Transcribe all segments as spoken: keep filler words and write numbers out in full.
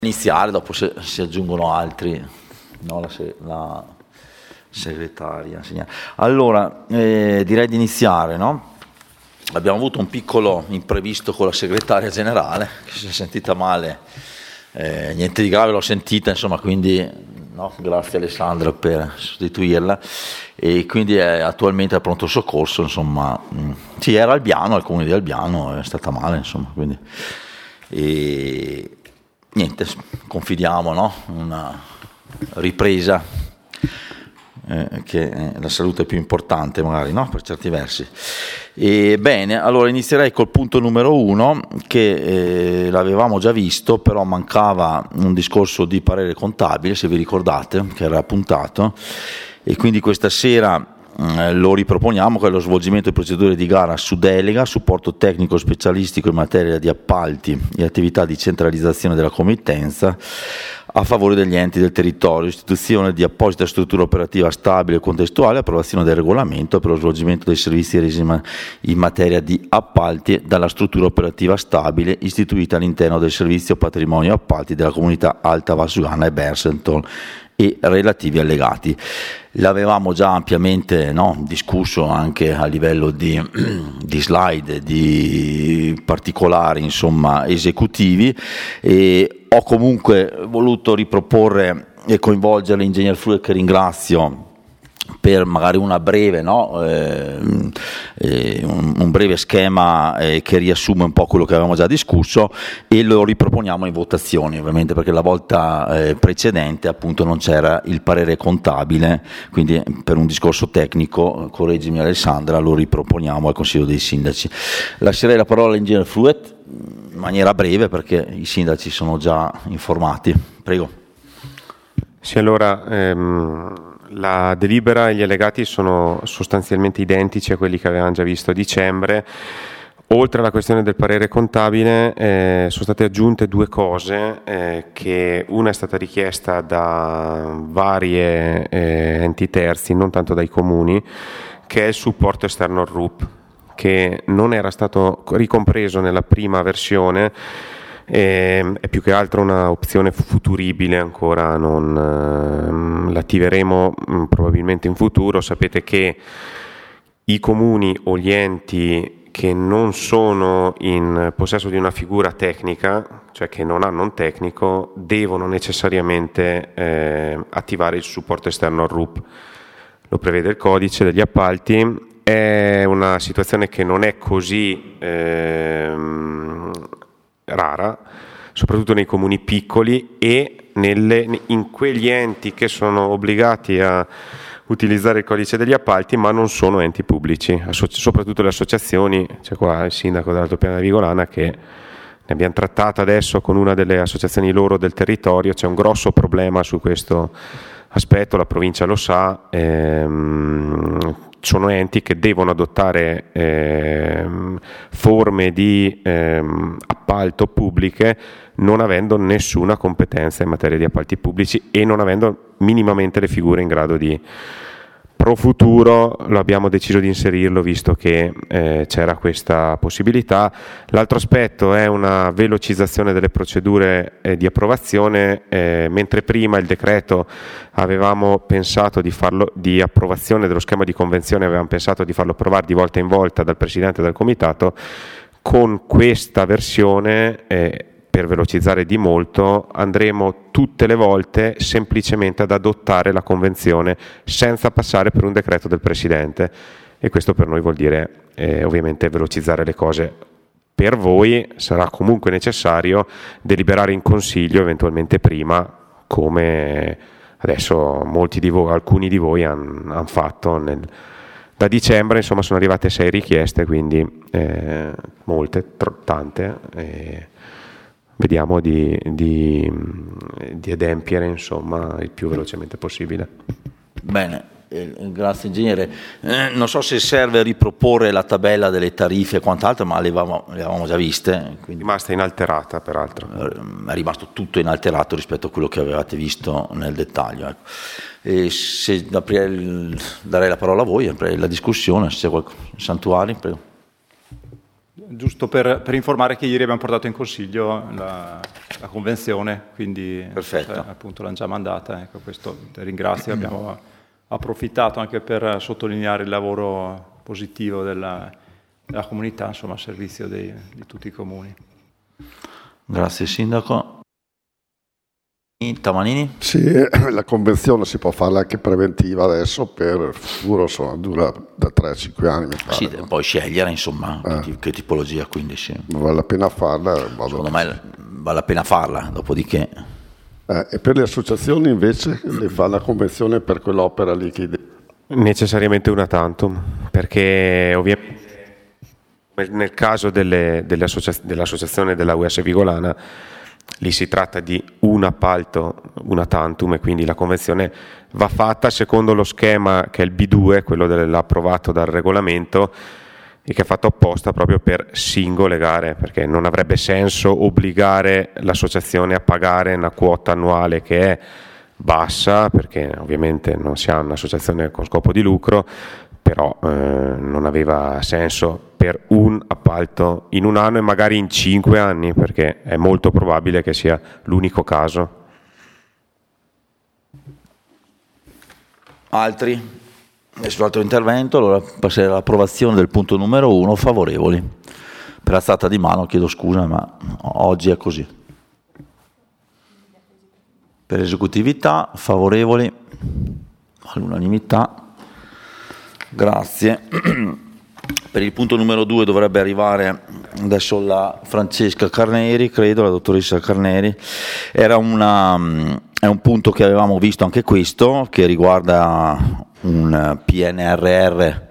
Iniziare, dopo se, si aggiungono altri, no, la, la segretaria. Allora, eh, direi di iniziare, no? Abbiamo avuto un piccolo imprevisto con la segretaria generale, che si è sentita male, eh, niente di grave, l'ho sentita, insomma, quindi no, grazie Alessandra per sostituirla, e quindi è attualmente al pronto soccorso, insomma, mh, sì, era Albiano, al comune di Albiano, è stata male, insomma, quindi... E, niente, confidiamo, no? Una ripresa, eh, che è la salute è più importante magari, no? Per certi versi. E, bene, allora inizierei col punto numero uno, che eh, l'avevamo già visto, però mancava un discorso di parere contabile, se vi ricordate, che era appuntato, e quindi questa sera lo riproponiamo, che è lo svolgimento di procedure di gara su delega, supporto tecnico specialistico in materia di appalti e attività di centralizzazione della committenza a favore degli enti del territorio, istituzione di apposita struttura operativa stabile e contestuale, approvazione del regolamento per lo svolgimento dei servizi resi in materia di appalti dalla struttura operativa stabile istituita all'interno del servizio patrimonio appalti della comunità Alta Valsugana e Bersentol e relativi allegati. L'avevamo già ampiamente, no, discusso anche a livello di, di slide, di particolari, insomma, esecutivi, e ho comunque voluto riproporre e coinvolgere l'ingegner Fruet, che ringrazio per magari una breve, no, eh, eh, un, un breve schema eh, che riassume un po' quello che avevamo già discusso, e lo riproponiamo in votazione, ovviamente, perché la volta eh, precedente appunto non c'era il parere contabile, quindi per un discorso tecnico, correggimi Alessandra, lo riproponiamo al Consiglio dei Sindaci. Lascerei la parola all'ingegner Fruet in maniera breve, perché i sindaci sono già informati. Prego. Sì, allora... Ehm... La delibera e gli allegati sono sostanzialmente identici a quelli che avevamo già visto a dicembre. Oltre alla questione del parere contabile eh, sono state aggiunte due cose, eh, che una è stata richiesta da varie eh, enti terzi, non tanto dai comuni, che è il supporto esterno al R U P, che non era stato ricompreso nella prima versione. E è più che altro una opzione futuribile, ancora non eh, l'attiveremo mh, probabilmente in futuro. Sapete che i comuni o gli enti che non sono in possesso di una figura tecnica, cioè che non hanno un tecnico, devono necessariamente eh, attivare il supporto esterno al R U P. Lo prevede il codice degli appalti. È una situazione che non è così eh, rara, soprattutto nei comuni piccoli e nelle, in quegli enti che sono obbligati a utilizzare il codice degli appalti, ma non sono enti pubblici, soprattutto le associazioni. C'è qua il sindaco dell'Alto Piano della Vigolana, che ne abbiamo trattato adesso con una delle associazioni loro del territorio. C'è un grosso problema su questo aspetto, la provincia lo sa. ehm, sono enti che devono adottare ehm, forme di ehm, appalto pubbliche non avendo nessuna competenza in materia di appalti pubblici e non avendo minimamente le figure in grado di... Pro futuro lo abbiamo deciso di inserirlo, visto che eh, c'era questa possibilità. L'altro aspetto è una velocizzazione delle procedure eh, di approvazione. Eh, mentre prima il decreto avevamo pensato di farlo, di approvazione dello schema di convenzione, avevamo pensato di farlo approvare di volta in volta dal Presidente del Comitato. Con questa versione, eh, per velocizzare di molto, andremo tutte le volte semplicemente ad adottare la convenzione senza passare per un decreto del Presidente, e questo per noi vuol dire eh, ovviamente velocizzare le cose. Per voi sarà comunque necessario deliberare in Consiglio eventualmente prima, come adesso molti di voi, alcuni di voi hanno han fatto nel, da dicembre. Insomma, sono arrivate sei richieste, quindi eh, molte, tr- tante. Eh, Vediamo di, di, di adempiere, insomma, il più velocemente possibile. Bene, eh, grazie ingegnere. Eh, non so se serve riproporre la tabella delle tariffe e quant'altro, ma le avevamo, le avevamo già viste. Quindi... Rimasta inalterata, peraltro. È rimasto tutto inalterato rispetto a quello che avevate visto nel dettaglio. Ecco. E se darei la parola a voi, aprirei la discussione, se c'è qualcosa. Santuari, prego. Giusto per, per informare che ieri abbiamo portato in Consiglio la, la convenzione, quindi perfetto. Eh, appunto l'hanno già mandata, ecco, questo ti ringrazio, abbiamo approfittato anche per sottolineare il lavoro positivo della, della comunità, insomma, a servizio dei, di tutti i comuni. Grazie Sindaco. Tamanini? Sì, la convenzione si può farla anche preventiva adesso, per il futuro, insomma, dura da tre a cinque anni, mi pare. Sì, no? Puoi scegliere, insomma, Eh. che, che tipologia, quindi sì. Vale la pena farla. Vado Secondo me vale la pena farla, dopodiché... Eh, e per le associazioni invece le fa la convenzione per quell'opera lì che... Necessariamente una tantum, perché ovviamente nel caso delle, delle associa- dell'associazione della U S Vigolana lì si tratta di un appalto, una tantum, e quindi la convenzione va fatta secondo lo schema che è il B due, quello dell'approvato dal regolamento, e che è fatto apposta proprio per singole gare, perché non avrebbe senso obbligare l'associazione a pagare una quota annuale che è bassa, perché ovviamente non siamo un'associazione con scopo di lucro, però eh, non aveva senso per un appalto in un anno e magari in cinque anni, perché è molto probabile che sia l'unico caso. Altri? Nessun altro intervento? Allora passerei all'approvazione del punto numero uno, favorevoli. Per alzata di mano, chiedo scusa, ma oggi è così. Per esecutività, favorevoli, all'unanimità. Grazie. Per il punto numero due dovrebbe arrivare adesso la Francesca Carneri, credo, la dottoressa Carneri. Era una, è un punto che avevamo visto anche questo, che riguarda un P N R R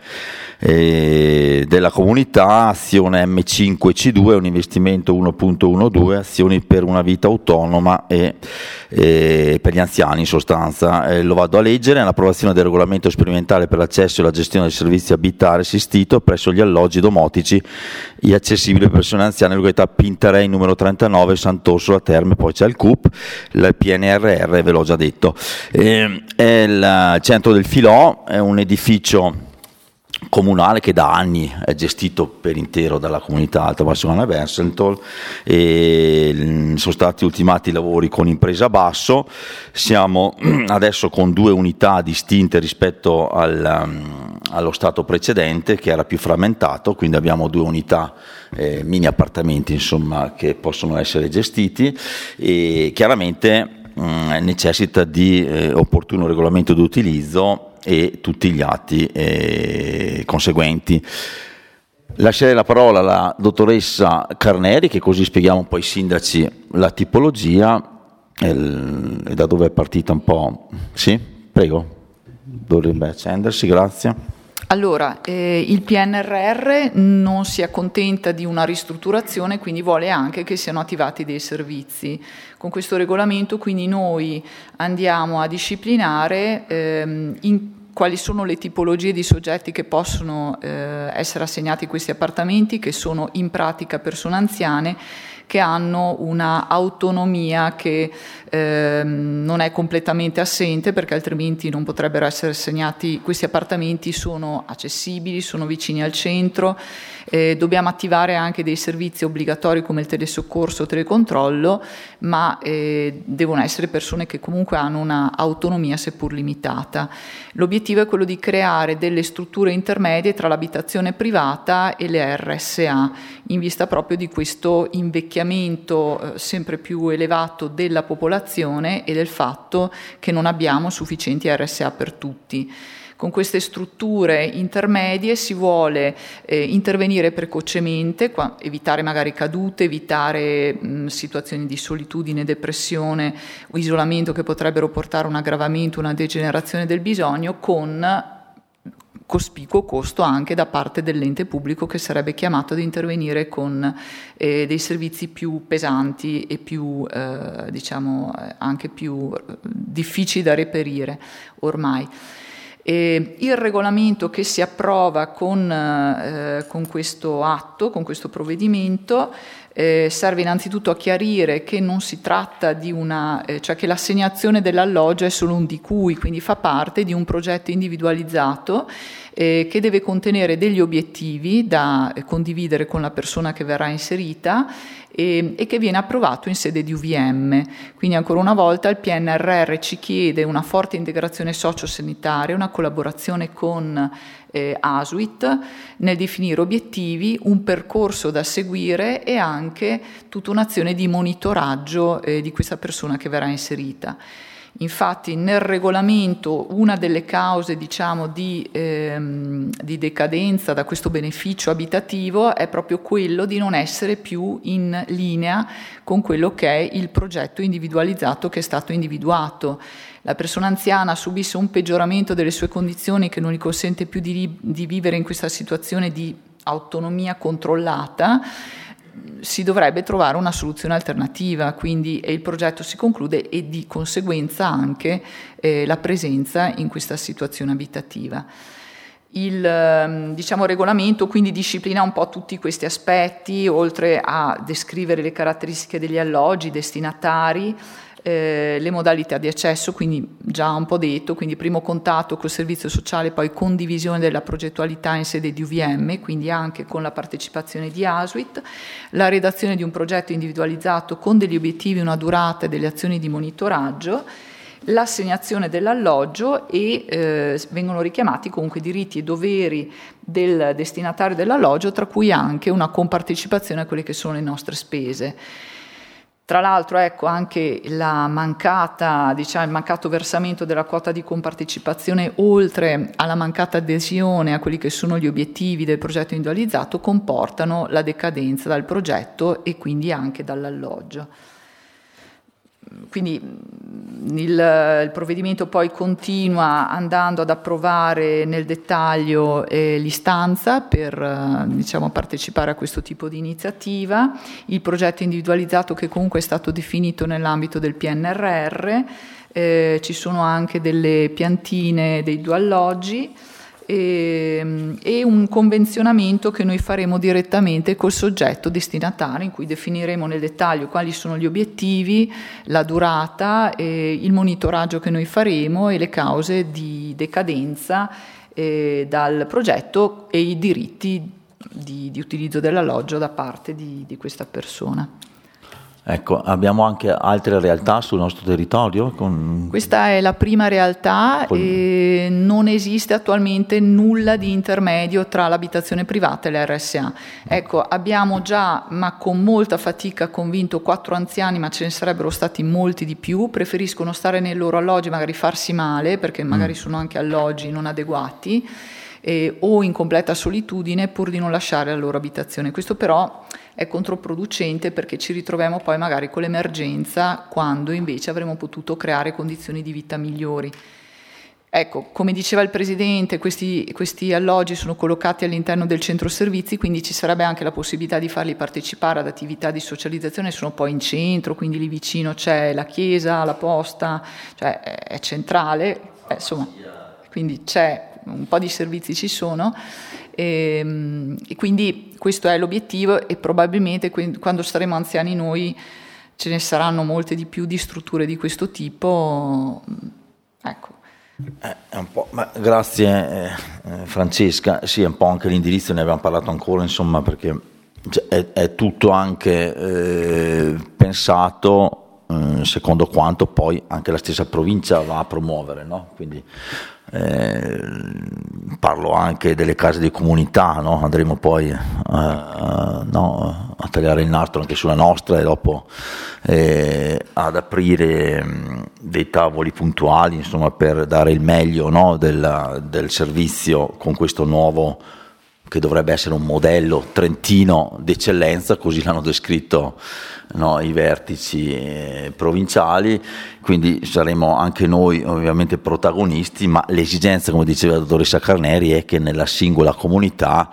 eh, della comunità, azione M cinque C due, un investimento uno virgola dodici, azioni per una vita autonoma e, e per gli anziani in sostanza. Eh, lo vado a leggere: l'approvazione del regolamento sperimentale per l'accesso e la gestione del servizio abitare assistito presso gli alloggi domotici e accessibili per persone anziane, località Pintarei numero trentanove, Sant'Orsola Terme. Poi c'è il C U P, il P N R R, ve l'ho già detto. Eh, è il centro del Filò, è un edificio comunale che da anni è gestito per intero dalla comunità Alta Valsugana Versentol, e sono stati ultimati i lavori con impresa Basso. Siamo adesso con due unità distinte rispetto al, allo stato precedente, che era più frammentato, quindi abbiamo due unità eh, mini appartamenti, insomma, che possono essere gestiti, e chiaramente mh, necessita di eh, opportuno regolamento di utilizzo e tutti gli atti eh, conseguenti. Lascerei la parola alla dottoressa Carneri, che così spieghiamo un po' ai sindaci la tipologia e, il, e da dove è partita un po'. Sì, prego, dovrebbe accendersi, grazie. Allora, eh, il P N R R non si accontenta di una ristrutturazione, quindi vuole anche che siano attivati dei servizi. Con questo regolamento quindi noi andiamo a disciplinare ehm, in quali sono le tipologie di soggetti che possono eh, essere assegnati questi appartamenti, che sono in pratica persone anziane che hanno una autonomia che eh, non è completamente assente, perché altrimenti non potrebbero essere assegnati. Questi appartamenti sono accessibili, sono vicini al centro, eh, dobbiamo attivare anche dei servizi obbligatori come il telesoccorso o telecontrollo, ma eh, devono essere persone che comunque hanno una autonomia seppur limitata. L'obiettivo è quello di creare delle strutture intermedie tra l'abitazione privata e le R S A, in vista proprio di questo invecchiamento eh, sempre più elevato della popolazione e del fatto che non abbiamo sufficienti R S A per tutti. Con queste strutture intermedie si vuole eh, intervenire precocemente, qua, evitare magari cadute, evitare mh, situazioni di solitudine, depressione o isolamento che potrebbero portare a un aggravamento, una degenerazione del bisogno, con cospicuo costo anche da parte dell'ente pubblico, che sarebbe chiamato ad intervenire con eh, dei servizi più pesanti e più, eh, diciamo, anche più difficili da reperire ormai. E il regolamento che si approva con, eh, con questo atto, con questo provvedimento, Eh, serve innanzitutto a chiarire che non si tratta di una, eh, cioè che l'assegnazione dell'alloggio è solo un di cui, quindi fa parte di un progetto individualizzato eh, che deve contenere degli obiettivi da eh, condividere con la persona che verrà inserita e, e che viene approvato in sede di U V M. Quindi ancora una volta il P N R R ci chiede una forte integrazione sociosanitaria, una collaborazione con Eh, A S U I T nel definire obiettivi, un percorso da seguire e anche tutta un'azione di monitoraggio eh, di questa persona che verrà inserita. Infatti nel regolamento una delle cause diciamo di, ehm, di decadenza da questo beneficio abitativo è proprio quello di non essere più in linea con quello che è il progetto individualizzato che è stato individuato. La persona anziana subisce un peggioramento delle sue condizioni che non gli consente più di, di vivere in questa situazione di autonomia controllata, si dovrebbe trovare una soluzione alternativa, quindi e il progetto si conclude e di conseguenza anche eh, la presenza in questa situazione abitativa. Il diciamo, regolamento quindi disciplina un po' tutti questi aspetti, oltre a descrivere le caratteristiche degli alloggi, destinatari, Eh, le modalità di accesso, quindi già un po' detto, quindi primo contatto col servizio sociale, poi condivisione della progettualità in sede di U V M, quindi anche con la partecipazione di A S U I T, la redazione di un progetto individualizzato con degli obiettivi, una durata e delle azioni di monitoraggio, l'assegnazione dell'alloggio e eh, vengono richiamati comunque diritti e doveri del destinatario dell'alloggio, tra cui anche una compartecipazione a quelle che sono le nostre spese. Tra l'altro, ecco, anche la mancata, diciamo, il mancato versamento della quota di compartecipazione, oltre alla mancata adesione a quelli che sono gli obiettivi del progetto individualizzato, comportano la decadenza dal progetto e quindi anche dall'alloggio. Quindi il, il provvedimento poi continua andando ad approvare nel dettaglio eh, l'istanza per eh, diciamo, partecipare a questo tipo di iniziativa, il progetto individualizzato che comunque è stato definito nell'ambito del P N R R, eh, ci sono anche delle piantine dei due alloggi e, e un convenzionamento che noi faremo direttamente col soggetto destinatario, in cui definiremo nel dettaglio quali sono gli obiettivi, la durata, e il monitoraggio che noi faremo e le cause di decadenza eh, dal progetto e i diritti di, di utilizzo dell'alloggio da parte di, di questa persona. Ecco, abbiamo anche altre realtà sul nostro territorio? Con... Questa è la prima realtà e non esiste attualmente nulla di intermedio tra l'abitazione privata e l'R S A. Ecco, abbiamo già, ma con molta fatica, convinto quattro anziani, ma ce ne sarebbero stati molti di più, preferiscono stare nei loro alloggi, magari farsi male, perché magari sono anche alloggi non adeguati, eh, o in completa solitudine pur di non lasciare la loro abitazione. Questo però è controproducente, perché ci ritroviamo poi magari con l'emergenza quando invece avremmo potuto creare condizioni di vita migliori. Ecco, come diceva il Presidente, questi, questi alloggi sono collocati all'interno del centro servizi, quindi ci sarebbe anche la possibilità di farli partecipare ad attività di socializzazione. Sono poi in centro, quindi lì vicino c'è la chiesa, la posta, cioè è centrale, eh, insomma, quindi c'è un po' di servizi, ci sono. E, e quindi questo è l'obiettivo, e probabilmente quando saremo anziani noi ce ne saranno molte di più di strutture di questo tipo. Ecco. È un po', ma grazie eh, Francesca, sì, è un po' anche l'indirizzo, ne abbiamo parlato ancora, insomma, perché è, è tutto anche eh, pensato eh, secondo quanto poi anche la stessa provincia va a promuovere, no? Quindi Eh, parlo anche delle case di comunità, no? Andremo poi eh, no, a tagliare il nastro anche sulla nostra e dopo eh, ad aprire mh, dei tavoli puntuali, insomma, per dare il meglio, no, del, del servizio con questo nuovo, che dovrebbe essere un modello trentino d'eccellenza, così l'hanno descritto, no, i vertici eh, provinciali. Quindi saremo anche noi ovviamente protagonisti, ma l'esigenza, come diceva la dottoressa Carneri, è che nella singola comunità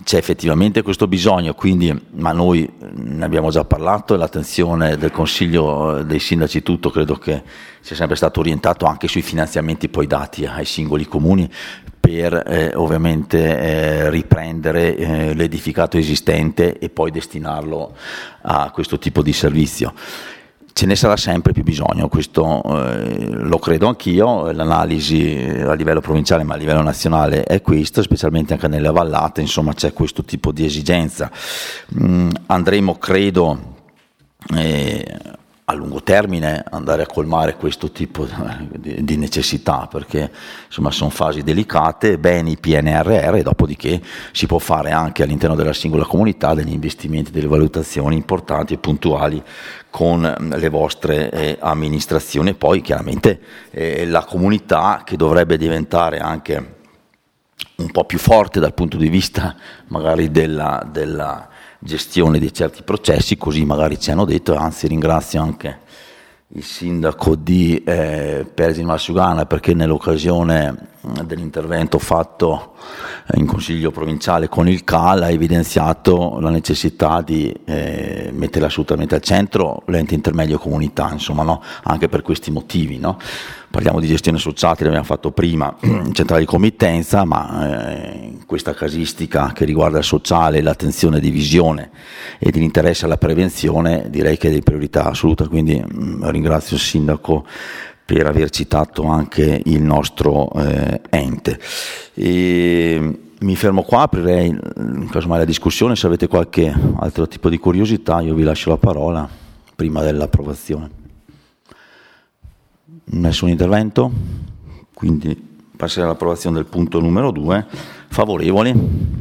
c'è effettivamente questo bisogno, quindi, ma noi ne abbiamo già parlato, l'attenzione del Consiglio dei Sindaci tutto credo che sia sempre stato orientato anche sui finanziamenti poi dati ai singoli comuni per eh, ovviamente eh, riprendere eh, l'edificato esistente e poi destinarlo a questo tipo di servizio. Ce ne sarà sempre più bisogno, questo eh, lo credo anch'io, l'analisi a livello provinciale ma a livello nazionale è questo, specialmente anche nelle vallate, insomma c'è questo tipo di esigenza. Mm, andremo, credo, eh, a lungo termine andare a colmare questo tipo di, di necessità, perché insomma sono fasi delicate, bene i P N R R, e dopodiché si può fare anche all'interno della singola comunità degli investimenti, delle valutazioni importanti e puntuali con le vostre eh, amministrazioni, e poi chiaramente eh, la comunità che dovrebbe diventare anche un po' più forte dal punto di vista magari della, della gestione di certi processi, così magari ci hanno detto, anzi ringrazio anche il sindaco di eh, Pergine Valsugana perché nell'occasione dell'intervento fatto in consiglio provinciale con il C A L ha evidenziato la necessità di eh, mettere assolutamente al centro l'ente intermedio comunità, insomma, no? Anche per questi motivi, no? Parliamo di gestione sociale, l'abbiamo fatto prima, centrale di committenza, ma eh, in questa casistica che riguarda il sociale, l'attenzione di visione e dell'interesse alla prevenzione direi che è di priorità assoluta, quindi mh, ringrazio il sindaco per aver citato anche il nostro eh, ente. E mi fermo qua, aprirei casomai la discussione, se avete qualche altro tipo di curiosità io vi lascio la parola prima dell'approvazione. Nessun intervento? Quindi passerei all'approvazione del punto numero due. Favorevoli?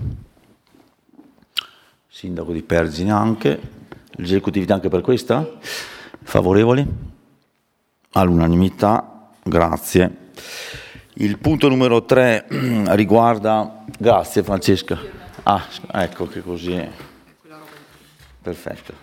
Sindaco di Pergine anche. L'esecutività anche per questa? Favorevoli? All'unanimità, grazie. Il punto numero tre riguarda... Grazie Francesca. Ah, ecco che così... Perfetto.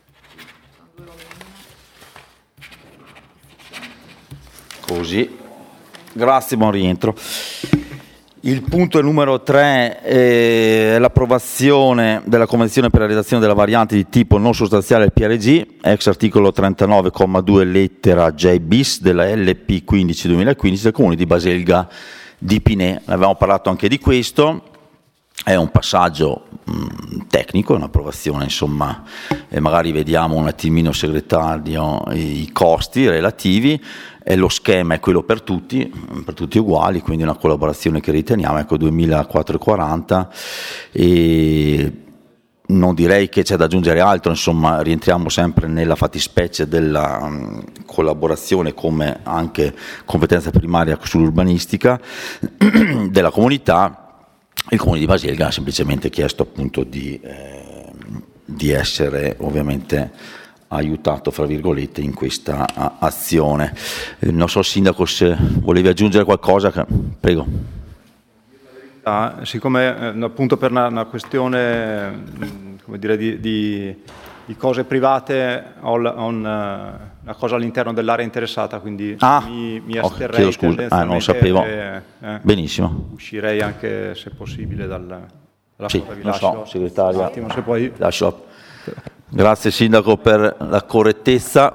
Così, grazie, buon rientro. Il punto numero tre è l'approvazione della Convenzione per la redazione della variante di tipo non sostanziale del P R G, ex articolo trentanove comma due lettera J bis della L P quindici duemilaquindici del Comune di Baselga di Pinè. Ne avevamo parlato anche di questo. È un passaggio mh, tecnico, è un'approvazione, insomma, e magari vediamo un attimino, segretario, i, i costi relativi, e lo schema è quello per tutti, per tutti uguali, quindi una collaborazione che riteniamo, ecco, duemilaquattrocentoquaranta, e non direi che c'è da aggiungere altro, insomma, rientriamo sempre nella fattispecie della um, collaborazione come anche competenza primaria sull'urbanistica della comunità. Il Comune di Baselga ha semplicemente chiesto appunto di, eh, di essere ovviamente aiutato, fra virgolette, in questa a, azione. Eh, non so, Sindaco, se volevi aggiungere qualcosa. Che... Prego. Ah, siccome eh, appunto per una, una questione come dire, di, di, di cose private ho, ho una, una cosa all'interno dell'area interessata, quindi ah, mi, mi okay, asterrei. Chiedo scusa, ah, non lo sapevo. E, eh, benissimo. Uscirei anche se possibile dal, dalla sì, vi non lascio, so, segretaria. Un attimo, se poi... Lascio. Grazie Sindaco per la correttezza.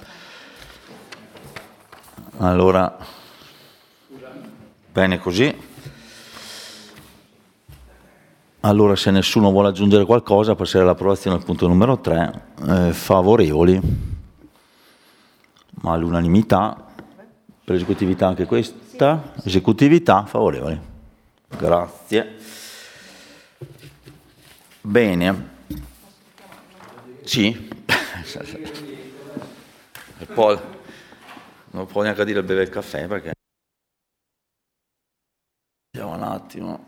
Allora, bene così. Allora, se nessuno vuole aggiungere qualcosa, passerei all'approvazione del punto numero tre. Eh, favorevoli? Ma all'unanimità. Per esecutività anche questa? Esecutività, favorevoli. Grazie. Bene. Sì. E poi non può neanche dire bere il caffè perché... Vediamo un attimo.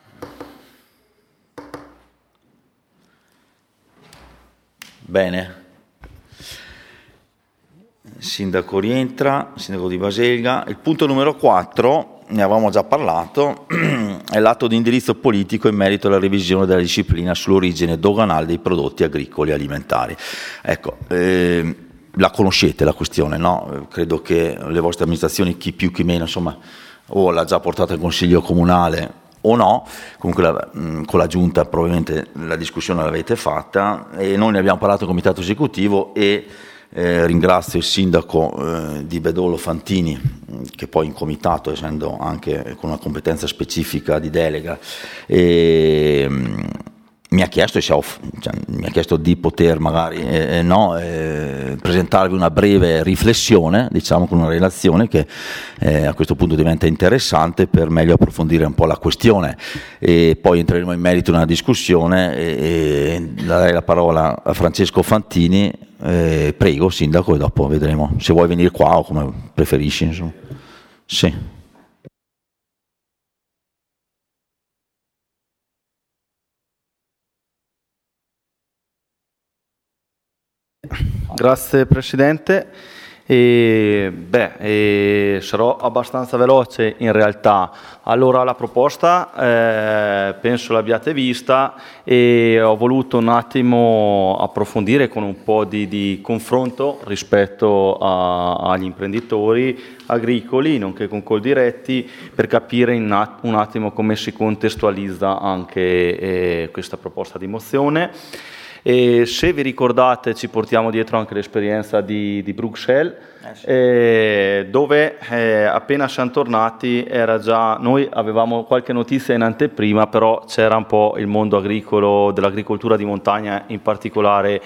Bene. Il sindaco rientra, il sindaco di Baselga. Il punto numero quattro, ne avevamo già parlato, è l'atto di indirizzo politico in merito alla revisione della disciplina sull'origine doganale dei prodotti agricoli e alimentari. Ecco, eh, la conoscete la questione, no? Credo che le vostre amministrazioni, chi più chi meno, insomma, o l'ha già portata al Consiglio Comunale o no, comunque la, mh, con la Giunta probabilmente la discussione l'avete fatta e noi ne abbiamo parlato al Comitato Esecutivo e eh, ringrazio il Sindaco eh, di Bedolo Fantini, che poi in Comitato, essendo anche con una competenza specifica di delega, e, mh, mi ha chiesto, cioè, mi ha chiesto di poter magari eh, no, eh, presentarvi una breve riflessione, diciamo con una relazione che eh, a questo punto diventa interessante per meglio approfondire un po' la questione e poi entreremo in merito in una discussione e, e darei la parola a Francesco Fantini, eh, prego Sindaco, e dopo vedremo se vuoi venire qua o come preferisci. Insomma. Sì. Grazie Presidente, e, beh, e sarò abbastanza veloce in realtà. Allora la proposta eh, penso l'abbiate vista e ho voluto un attimo approfondire con un po' di, di confronto rispetto a, agli imprenditori agricoli, nonché con Coldiretti, per capire in at- un attimo come si contestualizza anche eh, questa proposta di mozione. E se vi ricordate ci portiamo dietro anche l'esperienza di, di Bruxelles, eh sì. eh, dove eh, appena siamo tornati era già, noi avevamo qualche notizia in anteprima, però c'era un po' il mondo agricolo, dell'agricoltura di montagna in particolare,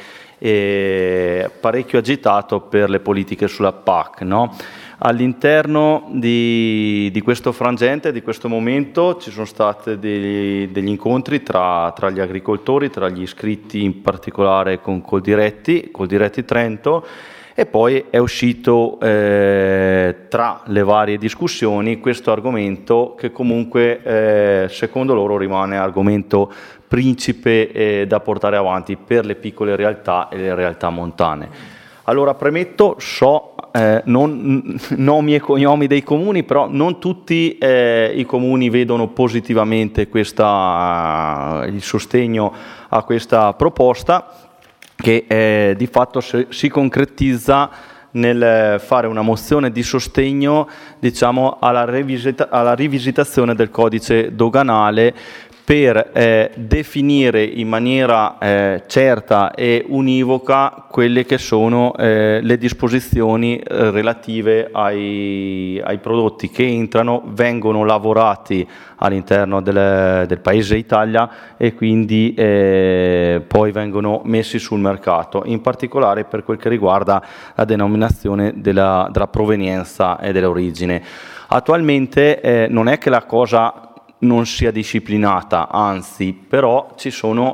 eh, parecchio agitato per le politiche sulla P A C, no? All'interno di, di questo frangente, di questo momento, ci sono stati degli, degli incontri tra, tra gli agricoltori, tra gli iscritti in particolare con Coldiretti, Coldiretti Trento, e poi è uscito eh, tra le varie discussioni questo argomento che comunque eh, secondo loro rimane argomento principe eh, da portare avanti per le piccole realtà e le realtà montane. Allora premetto, so eh, non, nomi e cognomi dei comuni, però non tutti eh, i comuni vedono positivamente questa, il sostegno a questa proposta, che eh, di fatto si, si concretizza nel fare una mozione di sostegno, diciamo, alla, rivisita, alla rivisitazione del codice doganale per eh, definire in maniera eh, certa e univoca quelle che sono eh, le disposizioni eh, relative ai, ai prodotti che entrano, vengono lavorati all'interno del, del Paese Italia e quindi eh, poi vengono messi sul mercato, in particolare per quel che riguarda la denominazione della, della provenienza e dell'origine. Attualmente eh, non è che la cosa non sia disciplinata, anzi, però ci sono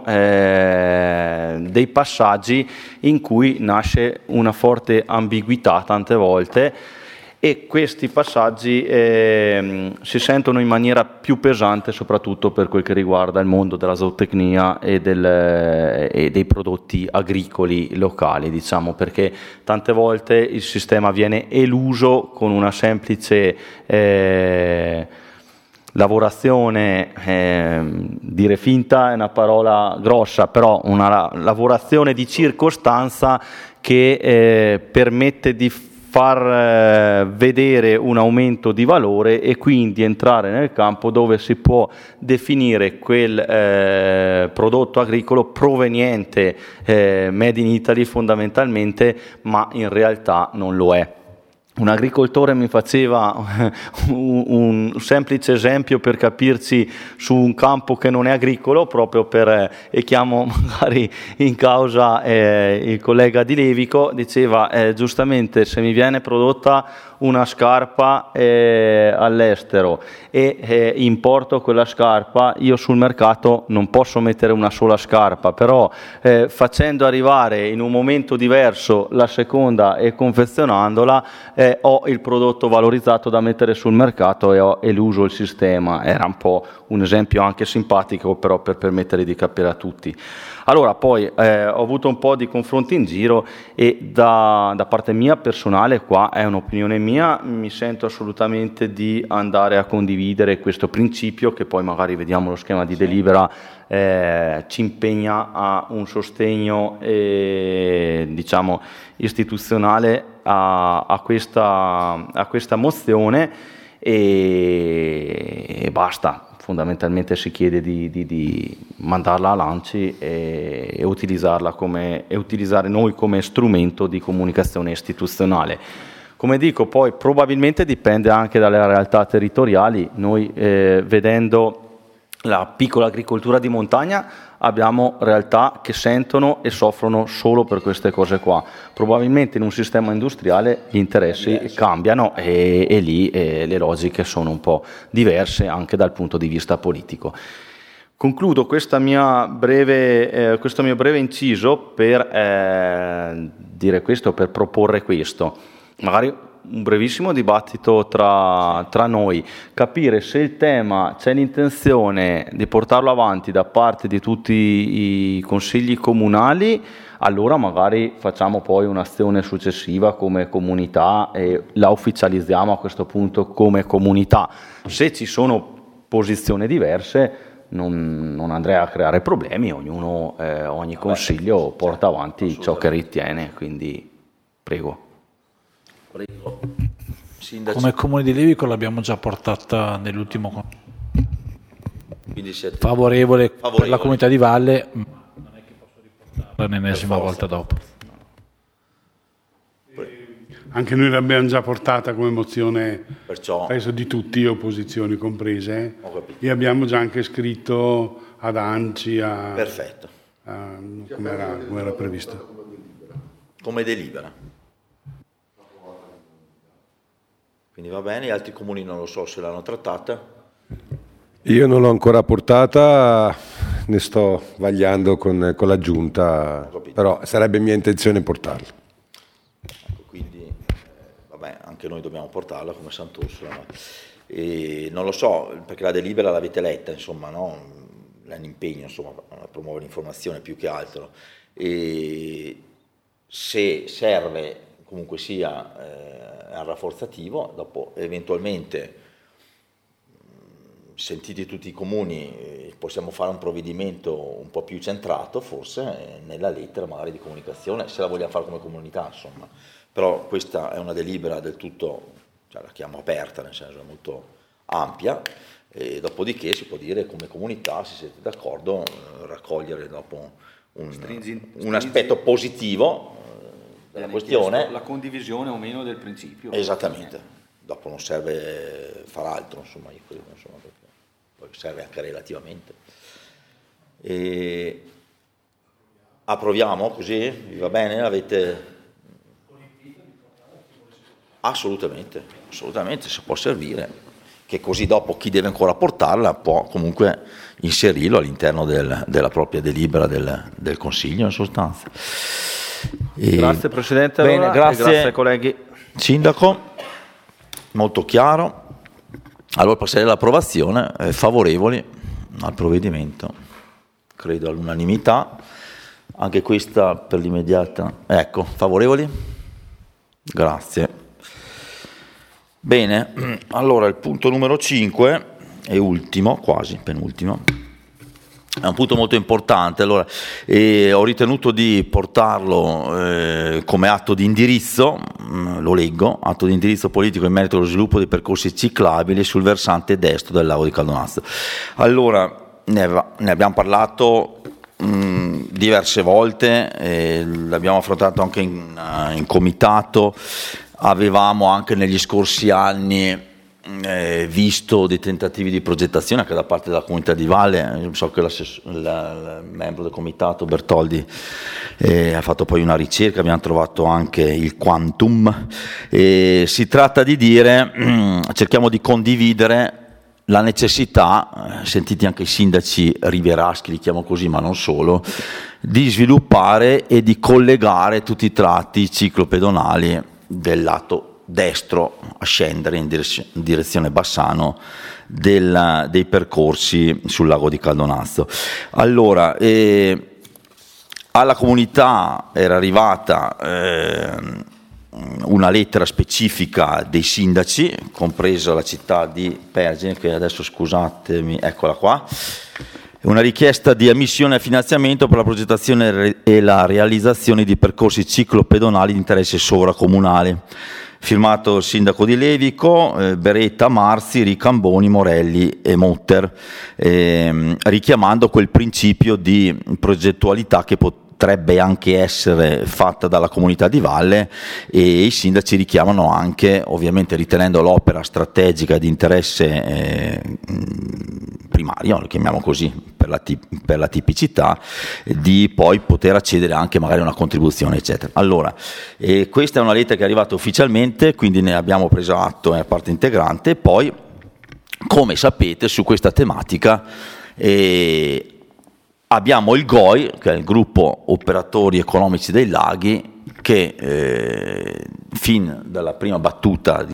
eh, dei passaggi in cui nasce una forte ambiguità tante volte e questi passaggi eh, si sentono in maniera più pesante soprattutto per quel che riguarda il mondo della zootecnia e, del, e dei prodotti agricoli locali, diciamo, perché tante volte il sistema viene eluso con una semplice eh, lavorazione, eh, dire finta è una parola grossa, però una la- lavorazione di circostanza che eh, permette di far eh, vedere un aumento di valore e quindi entrare nel campo dove si può definire quel eh, prodotto agricolo proveniente eh, made in Italy fondamentalmente, ma in realtà non lo è. Un agricoltore mi faceva un, un semplice esempio per capirci su un campo che non è agricolo, proprio per, e chiamo magari in causa eh, il collega di Levico, diceva eh, giustamente se mi viene prodotta una scarpa eh, all'estero e eh, importo quella scarpa, io sul mercato non posso mettere una sola scarpa, però eh, facendo arrivare in un momento diverso la seconda e confezionandola eh, ho il prodotto valorizzato da mettere sul mercato e ho eluso il sistema. Era un po' un esempio anche simpatico, però per permettere di capire a tutti. Allora poi eh, ho avuto un po' di confronti in giro e da, da parte mia personale, qua è un'opinione mia, mi sento assolutamente di andare a condividere questo principio che poi magari vediamo lo schema di delibera eh, ci impegna a un sostegno eh, diciamo istituzionale a, a, questa, a questa mozione e, e basta. fondamentalmente si chiede di, di, di mandarla a lanci e, e, utilizzarla come, e utilizzare noi come strumento di comunicazione istituzionale. Come dico, poi probabilmente dipende anche dalle realtà territoriali. Noi eh, vedendo la piccola agricoltura di montagna abbiamo realtà che sentono e soffrono solo per queste cose qua. Probabilmente in un sistema industriale gli interessi cambiano e, e lì eh, le logiche sono un po' diverse anche dal punto di vista politico. Concludo questa mia breve, eh, questo mio breve inciso per eh, dire questo, per proporre questo. Magari un brevissimo dibattito tra, tra noi, capire se il tema c'è l'intenzione di portarlo avanti da parte di tutti i consigli comunali, allora magari facciamo poi un'azione successiva come comunità e la ufficializziamo a questo punto come comunità. Se ci sono posizioni diverse non, non andrei a creare problemi, ognuno, eh, ogni consiglio porta avanti ciò che ritiene, quindi prego. Prego. Come Comune di Levico l'abbiamo già portata nell'ultimo Quindi siete favorevole, favorevoli per la comunità di Valle, ma non è che posso riportarla l'ennesima volta dopo. Anche noi l'abbiamo già portata come mozione, Perciò, penso di tutti, opposizioni comprese, ho capito. e abbiamo già anche scritto ad ANCI, a, Perfetto. a, come, era, come era previsto. Come delibera. Quindi va bene, gli altri comuni non lo so se l'hanno trattata. Io non l'ho ancora portata, ne sto vagliando con, con la giunta, però sarebbe mia intenzione portarla. Ecco, quindi eh, vabbè, anche noi dobbiamo portarla come Sant'Orsola. No? E non lo so, perché la delibera l'avete letta, insomma, no? È un impegno, insomma, a promuovere l'informazione più che altro. E se serve comunque sia eh, al rafforzativo, dopo eventualmente sentiti tutti i comuni eh, possiamo fare un provvedimento un po' più centrato forse eh, nella lettera magari di comunicazione, se la vogliamo fare come comunità, insomma. Però questa è una delibera del tutto, cioè la chiamo aperta, nel senso è molto ampia, e dopodiché si può dire come comunità, se siete d'accordo, eh, raccogliere dopo un, stringi, un stringi. aspetto positivo della questione, la condivisione o meno del principio. Esattamente, dopo non serve far altro, insomma, io credo, insomma, perché poi serve anche relativamente. E approviamo così, vi va bene? Avete assolutamente, assolutamente, se può servire, che così dopo chi deve ancora portarla può comunque inserirlo all'interno del, della propria delibera del, del Consiglio in sostanza. E grazie Presidente, bene, allora, grazie, grazie colleghi. Sindaco, molto chiaro. Allora passerei all'approvazione, eh, favorevoli al provvedimento, credo all'unanimità, anche questa per l'immediata, ecco, favorevoli? Grazie. Bene, allora il punto numero cinque e ultimo, quasi penultimo. È un punto molto importante, allora, e ho ritenuto di portarlo eh, come atto di indirizzo, mh, lo leggo, atto di indirizzo politico in merito allo sviluppo dei percorsi ciclabili sul versante destro del lago di Caldonazzo. Allora, ne, ne abbiamo parlato mh, diverse volte, eh, l'abbiamo affrontato anche in, uh, in comitato, avevamo anche negli scorsi anni Eh, visto dei tentativi di progettazione anche da parte della comunità di Valle. So che il membro del comitato Bertoldi eh, ha fatto poi una ricerca, abbiamo trovato anche il quantum, e si tratta di dire cerchiamo di condividere la necessità, eh, sentiti anche i sindaci rivieraschi, li chiamo così ma non solo, di sviluppare e di collegare tutti i tratti ciclopedonali del lato destro a scendere in direzione, in direzione Bassano del, dei percorsi sul lago di Caldonazzo. Allora, eh, alla comunità era arrivata eh, una lettera specifica dei sindaci, compresa la città di Pergine, che adesso scusatemi, eccola qua, una richiesta di ammissione e finanziamento per la progettazione e la realizzazione di percorsi ciclopedonali di interesse sovracomunale, firmato il sindaco di Levico, eh, Beretta, Marzi, Ricamboni, Morelli e Mutter, eh, richiamando quel principio di progettualità che potrebbe anche essere fatta dalla comunità di valle, e i sindaci richiamano anche, ovviamente ritenendo l'opera strategica di interesse eh, primario, lo chiamiamo così per la, per la tipicità, di poi poter accedere anche magari a una contribuzione eccetera. Allora, eh, questa è una lettera che è arrivata ufficialmente, quindi ne abbiamo preso atto, è parte integrante. E poi, come sapete, su questa tematica eh, abbiamo il G O I, che è il gruppo operatori economici dei laghi, che eh, fin dalla prima battuta